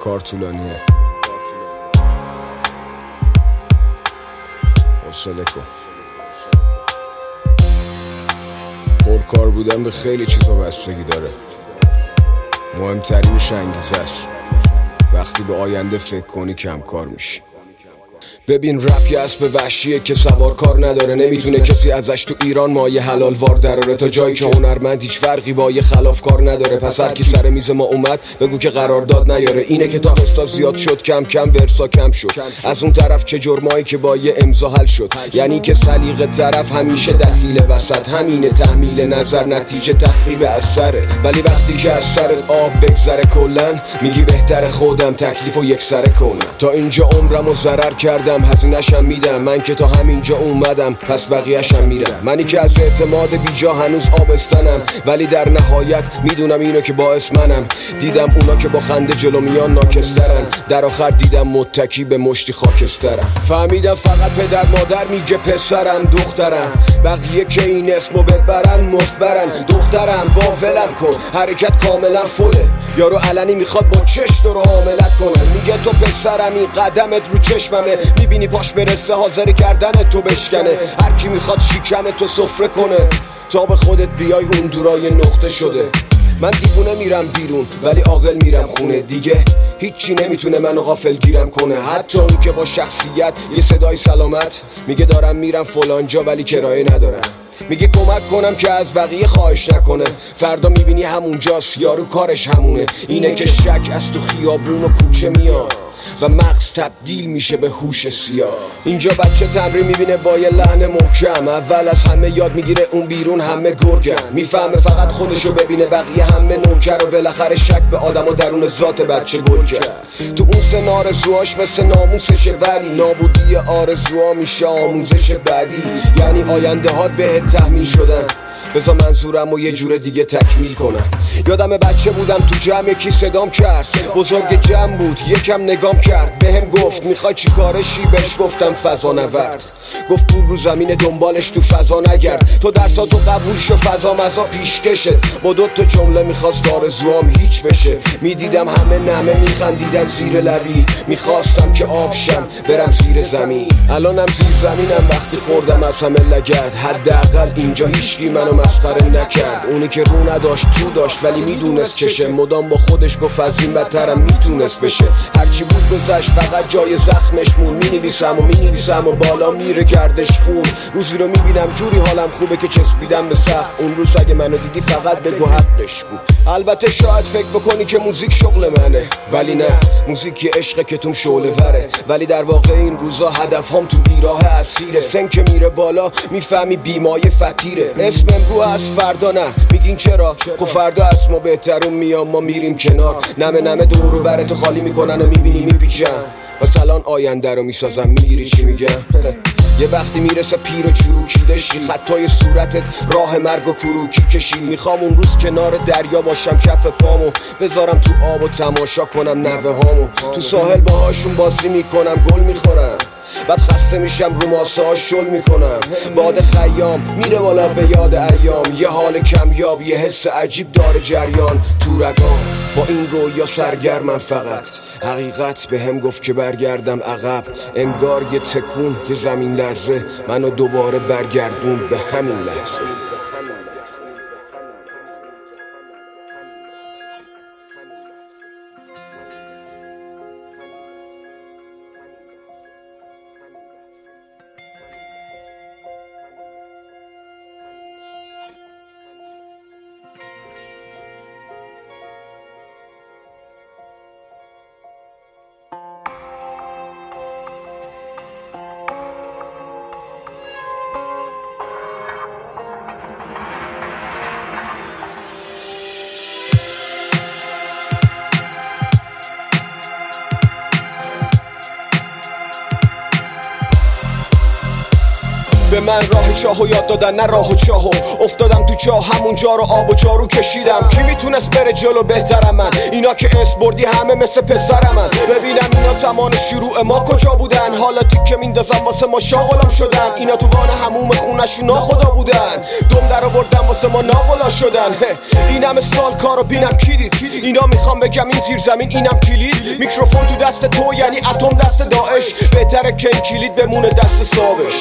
کار طولانیه، حوصله کن. پرکار بودن به خیلی چیزا بستگی داره. مهمترینش انگیزه است. وقتی به آینده فکر کنی کم کار میشی. ببین رپ یه اسب وحشیه که سوار کار نداره. نمیتونه کسی ازش تو ایران مایه حلال وار دراره. تا جایی که هنرمند هیچ فرقی با یه خلاف کار نداره. پس هر کی سر میز ما اومد بگو که قرارداد نیاره. اینه که تا قسطا زیاد شد کم کم ورسا کم شد. از اون طرف چه جرمایی که با یه امضا حل شد. یعنی که سلیقه طرف همیشه دخیل وسط. همینه تحمیل نظر نتیجه تخریب اثره. ولی وقتی که از سرت آب بگذره کلن میگی بهتر خودم تکلیفو یک سره کنم. تا اینجا عمرمو ضرر کردم هزینه‌شم میدم. من که تا همینجا اومدم پس بقیه‌شم میرم. منی که از اعتماد بیجا هنوز آبستنم. ولی در نهایت میدونم اینو که باعث منم. دیدم اونا که با خنده جلو میان ناکسترن. در آخر دیدم متکی به مشتی خاکسترم. فهمیدم فقط پدر مادر میگه پسرم دخترم. بقیه که این اسمو ببرن مفبرن. دخترم با ولم کن حرکت کاملا فله. یارو علنی میخواد با چشت رو حاملت کنه. میگه تو پسرم این قدمت رو چشممه. میبینی پاش برسه حاضر کردن تو بشکنه. هر کی میخواد شیکم تو سفره کنه. تا به خودت بیای اون دورای نقطه شده. من دیوونه میرم بیرون ولی عاقل میرم خونه. دیگه هیچی نمیتونه منو غافل گیرم کنه. حتی اون که با شخصیت یه صدای سلامت میگه دارم میرم فلانجا ولی کرایه ندارم. میگه کمک کنم که از بقیه خواهش نکنه. فردا میبینی همونجاست یارو کارش همونه. اینه که شک از تو خیابون و کوچه میاد و مغز تبدیل میشه به هوش سیاه. اینجا بچه تمرین میبینه با یه لحن محکم. اول از همه یاد میگیره اون بیرون همه گرگن. میفهمه فقط خودشو ببینه بقیه همه نوکر. و بالاخره شک به آدم و درون ذات بچه گل کرد. تو اون سن آرزوهاش مثل ناموسشه. ولی نابودی آرزوها میشه آموزش بعدی. یعنی آینده هات بهت تحمیل شدن. بذار منظورم و یه جور دیگه تکمیل کنم. یادم بچه بودم تو جمع یکی صدام کرد. بزرگ جمع بود یکم نگام کرد. بهم گفت میخوای چی کارشی؟ بهش گفتم فضانورد. گفت پول رو زمین دنبالش تو فضا نگرد. تو درساتو قبول شو فضا مزا پیشکشه. با دو تا جمله میخواست آرزوام هیچ بشه. میدیدم همه نمه میخندیدن زیر لبی. میخواستم که آب شم برم زیر زمین. الانم زیر زمینم وقتی خوردم از همه لگد. حداقل اینجا هیچکی منو مسخره نکرد. اونی که رو نداشت تو داشت ولی میدونست چشه. مدام با خودش گفت از این بدترم میتونست بشه. هرچی بود گذشت فقط جای زخمش مون. مینویسم و بالا میره گردش خون. روزی رو میبینم جوری حالم خوبه که چسبیدم به سقف. اون روز اگه منو دیدی فقط بگو حقش بود. البته شاید فکر بکنی که موزیک شغل منه ولی نه. موزیک یه عشقه که توم شعله وره. ولی در واقع این روزا هدفهام تو بیراه اسیره. سن که میره بالا میفهمی بیمایه فتیره. اسم امرو از فردا نه. میگین چرا؟ خب فردا از ما بهترون میام ما میریم کنار. نمه دورو براتو خالی میکنن و میبینی میپیچن. پس الان آینده رو میسازم. میگیری چی میگم؟ یه وقتی میرسه پیر و چروکیده شی. خطای صورتت راه مرگ و کروکی کشی. میخوام اون روز کنار دریا باشم کف پامو بذارم تو آب و تماشا کنم نوه هامو. تو ساحل باهاشون بازی میکنم گل میخورم. بعد خسته میشم رو ماسه ها شل میکنم. باد خیام میره بالا به یاد ایام. یه حال کمیاب یه حس عجیب داره جریان تو رگام. با این رویا سرگرمم فقط. حقیقت به هم گفت که برگردم عقب. انگار یه تکون یه زمین لرزه منو دوباره برگردون به همین لحظه. من راه چاهو یاد دادن نه راه و چاهو. افتادم تو چاه همونجا رو آب و جارو کشیدم. کی میتونست بره جلو بهترم من؟ اینا که اسم بردی همه مثل پسرم من. ببینم اینا زمان شروع ما کجا بودن؟ حالا تیکه میندازم واسه ما شاغلم شدن. اینا تو وان هموم خونشون ناخدا بودن. دم در آوردن واسه ما ناغلا شدن. این همه سال کارو بینم کی دید؟ اینا میخوام بگم این زیر زمین اینم کلید. میکروفون تو دست تو یعنی اتم دست داعش. بهتره که این کلید بمونه دست صابش.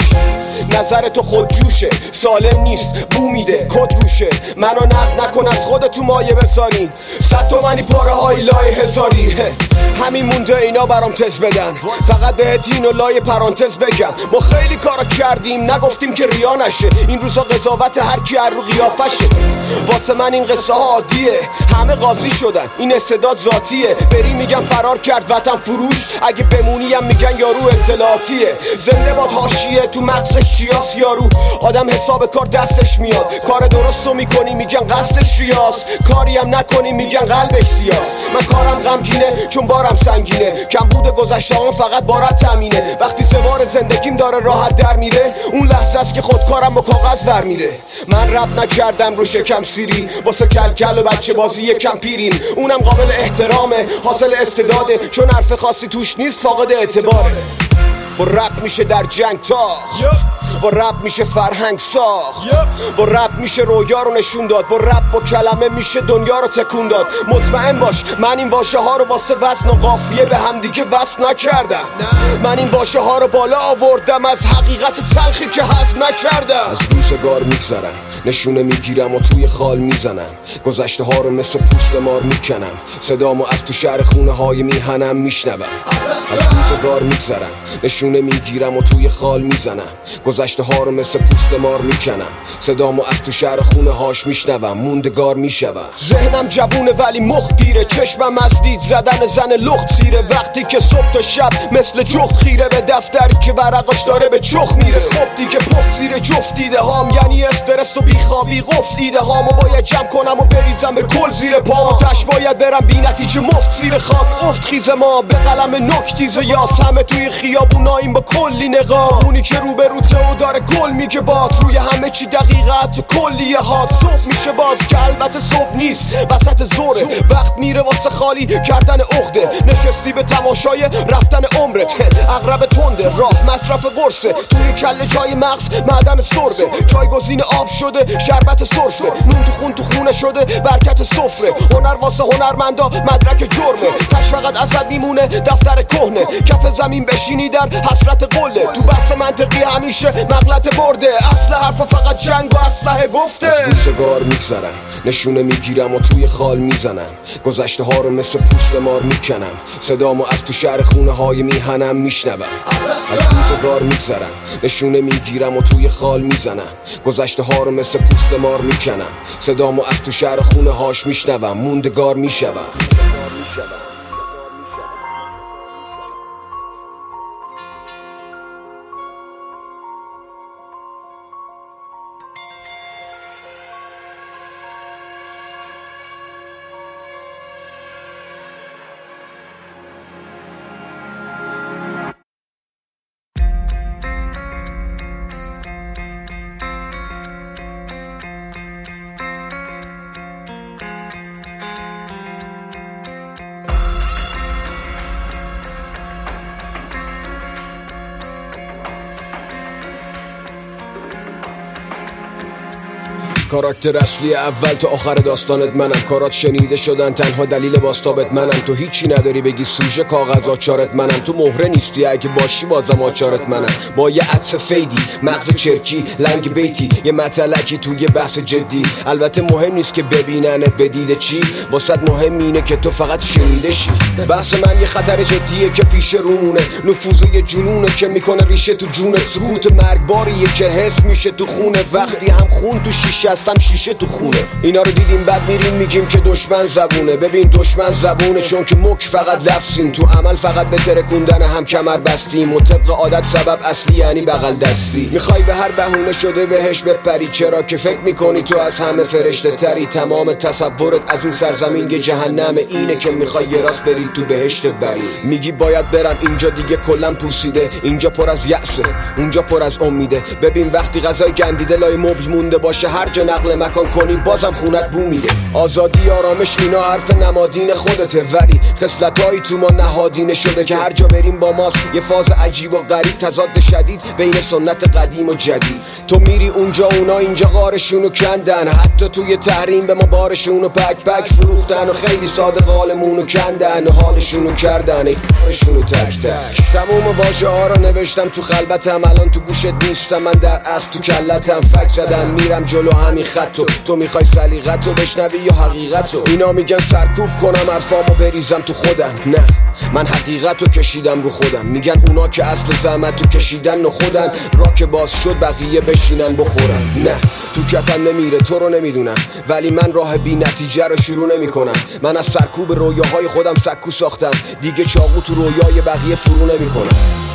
نظر تو خود جوشه سالم نیست بو میده کد روشه. منو نقد نکن از خودت تو مایه بذارین. 100 تومنی پاره های لای هزاری. همین مونده اینا برام تز بدن. فقط به دین و لای پرانتز بگم ما خیلی کارا کردیم نگفتیم که ریا نشه. این روزا قضاوت هر کی هر رو قیافشه. واسه من این قصه ها عادیه. همه قاضی شدن این استعداد ذاتیه. بری میگن فرار کرد وطن فروش. اگه بمونیم میگن یارو اطلاعاتیه. زنده باد حاشیه تو مغزش چیاس یارو. آدم حساب کار دستش میاد. کار درستو میکنی میگن قصدش ریاست. کاری هم نکنی میگن قلبش سیاست. من کارم غمگینه چون بارم سنگینه. کم بوده گذشته هم فقط بارت تامینه. وقتی سوار زندگیم داره راحت در میره اون لحظه است که خودکارم با کاغذ در میره. من رپ نکردم رو شکم سیری واسه کلکل و بچه بازی یکم پیرین. اونم قابل احترامه حاصل استعداده چون حرف خاصی توش نیست فاقد اعتباره. با رپ میشه در جنگ تاخت. با رپ میشه فرهنگ ساخت. با رپ میشه رویا رو نشون داد. با رپ با کلمه میشه دنیا رو تکون داد. مطمئن باش من این واژه ها رو واسه وزن و قافیه به هم دیگه وصل نکردم. من این واژه ها رو بالا آوردم از حقیقت تلخی که هضم نکردم. از روزگار میگذرم نشونه میگیرم و توی خال میزنم. گذشته ها رو مثل پوست مار میکنم. صدامو از تو شهر خونه های میهنم میشنوم. از روزگار میگذرم نشونه میگیرم و توی خال میزنم. گذشته ها رو مثل پوست مار میکنم. صدامو از تو شهر خونه هاش میشنوم. موندگار میشوم. ذهنم جوونه ولی مخ پیره. چشمم از دید زدن زن لخت سیره. وقتی که صبح تا شب مثل جخت خیره به دفتری که ورقاش داره به چخ میره. خب دیگه پف زیر جفت دیده هام یعنی استرس و بیخوابی قفل ایده هامو باید جمع کنم و بریزم به کل زیر پام. تش باید برم بی نتیجه مفت زیر خاک. افت خیز ما به قلم نکتیز یاس. همه توی خیابوناییم با کلی نقاب. اونی که رو به روته و داره گل میگه باد. روی همه چی دقیقت تو کلیه هات. صبح میشه باز که البته صبح نیست وسط زوره. وقت میره واسه خالی کردن عقده. نشستی به تماشای رفتن عمرت. اغرب تنده راه مصرف قرصه. توی کله جای مغز معدن سربه. جایگزین آب شده شربت سرفه. نون تو خون تو خونه شده برکت سفره. هنر واسه هنرمندا مدرک جرمه. تش فقط ازت میمونه دفتر کهنه. کف زمین بشینی در حسرت قله. تو بحث منطقی همیشه مغلط برده. اصل حرف فقط جنگ و اسلحه گفته. از روزگار میگذرم نشونه میگیرم و توی خال میزنم. گذشته ها رو مثل پوست مار میکنم. صدامو از تو شهر خونه های میهنم میشنوم. از روزگار میگذرم نشونه میگیرم و توی خال میزنم. گذشته ها رو مثل پوست مار میکنم. صدامو از تو شهر خونه هاش میشنوم. موندگار میشوم. کاراکتر اصلی اول تا آخر داستانت منم. کارات شنیده شدن تنها دلیل باستابت منم. تو هیچی نداری بگی سوژه کاغذ آچارت منم. تو مهره نیستی اگه باشی بازم آچارت منم. با یه عطس فیدی مغز چرکی لنگ بیتی یه مطلقی توی بحث جدی. البته مهم نیست که ببیننت بدیده چی. واسط مهم اینه که تو فقط شنیده شی. بحث من یه خطر جدیه که پیش رومونه. نفوذ یه جنونه که میکنه ریشه تو جونت. سکوت مرگباریه که حس میشه تو خونه. وقتی هم خون تو شیشه هستم شیشه تو خونه. اینا رو دیدیم بعد میریم میگیم که دشمن زبونه. ببین دشمن زبونه چون که مک فقط لفظیم، تو عمل فقط به ترکوندن هم کمر بستیم و طبق عادت سبب اصلی یعنی بغل دستی. میخوای به هر بهونه شده بهش بپری، چرا که فکر میکنی تو از همه فرشته تری. تمام تصورت از این سرزمین یه جهنم، اینه که میخوای یه راست بری تو بهشت بری. میگی باید برم اینجا دیگه کلم پوسیده، اینجا پر از یأسه اونجا پر از امیده. ببین وقتی غذای گندیده لای مبل مونده باشه، هر جا نقل مکان کنی بازم خونت بو میده. آزادی آرامش اینا حرف نمادین خودته، ولی خصلتایی تو ما نهادینه شده که هر جا بریم با ماست. یه فاز عجیب و غریب، تضاد شدید بین سنت قدیم و جدید. تو میری اونجا اونا اینجا غارشونو کندن، حتی توی تحریم به ما بارشونو پک فروختن و خیلی صادق حالمونو کندن و حالشونو کردن ایشونو تک تک. تموم واژه ها رو نوشتم تو خلبتم، الان تو گوشت نیستم، من در اصل تو کلتم. فک زدم میرم جلو همین خطو، تو میخوای سلیقتو بشنوی یا حقیقتو؟ اینا میگن سرکوب کنم حرفامو بریزم تو خودم، نه من حقیقتو کشیدم رو خودم. میگن اونا که اصل زحمتو کشیدن و خودن، را که باز شد بقیه بشینن بخورن. نه تو کتم نمیره تو رو نمیدونم، ولی من راه بی نتیجه رو شروع نمی کنم. من از سرکوب رویاهای خودم سکو ساختم، دیگه چاقو تو رویای بقیه فرو نمی کنم.